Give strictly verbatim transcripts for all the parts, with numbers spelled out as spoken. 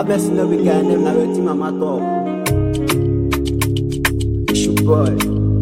blessing no be guy name, na wetin mama talk. It's your boy.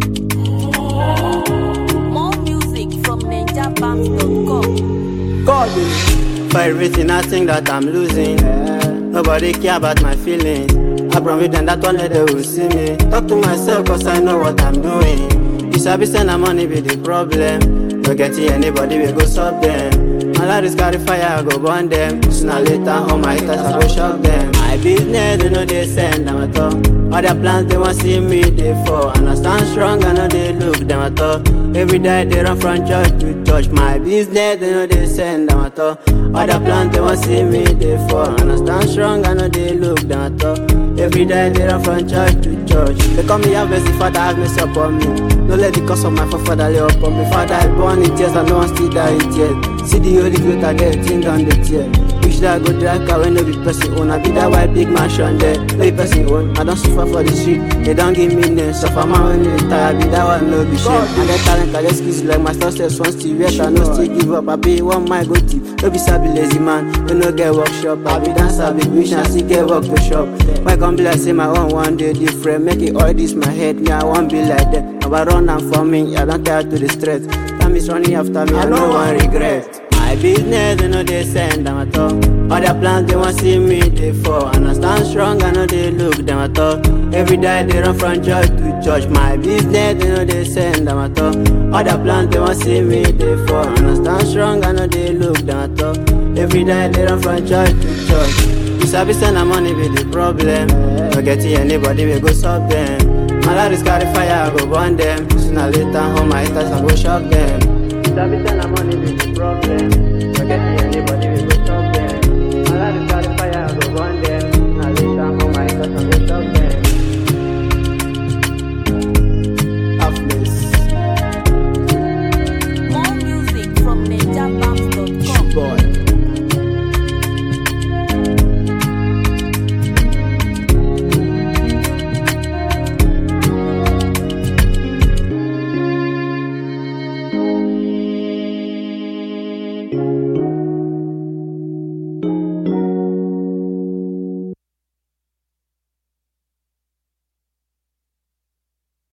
More music from ninja banks dot com. God me. For everything I think that I'm losing. Yeah. Nobody care about my feelings. I promise them that one day they will see me. Talk to myself cause I know what I'm doing. You sabi send the money be the problem. No getting anybody will go solve them. My life is carry fire, I go burn them. Sooner or later, all my haters, I go shock them. My business, they know they send them at all. All their plans, they want see me, they fall. And I stand strong, I know they look them at all. Every day, they run from church to church. My business, they know they send them at all. All their plans, they want see me, they fall. And I stand strong, I know they look them at all. Every day, they run from church to church. They call me, have mercy, Father, have mercy upon me. No let the cause of my forefather lay upon me. Father, I born in tears, and no one still die in tears. See the holy ghost, I get thing on the tear. Wish that I go drag car when no be person own. I be that white big mansion there, no be person own. I don't suffer for the street, they don't give me names. Suffer man when they retire, I be that one no be shame. I get talent, I get skills like my success once still yet. I no still give up, I be one my go tip. No be sabi lazy man, you no get workshop. I be dancer, big wish, I still get work to shop. Why come be like say my own one day different? Make it all this my head, me I won't be like that. Now I run am for me, I don't care to the stress. Time is running after me, I no one regret. My business, they know they send them at all. All their plans, they want see me, they fall. And I stand strong, I know they look them at all. Every day they run from church to church. My business, they know they send them at all. All their plans, they want see me, they fall. And I stand strong, I know they look them at all. Every day they run from church to church. You sabi send the money be the problem. No getting anybody will go solve them. My life is carry fire, I go burn them. Sooner or later, all my haters, I go shock them. You sabi send the money be the problem. No getting anybody will go solve them. My life is carry fire, I go burn them.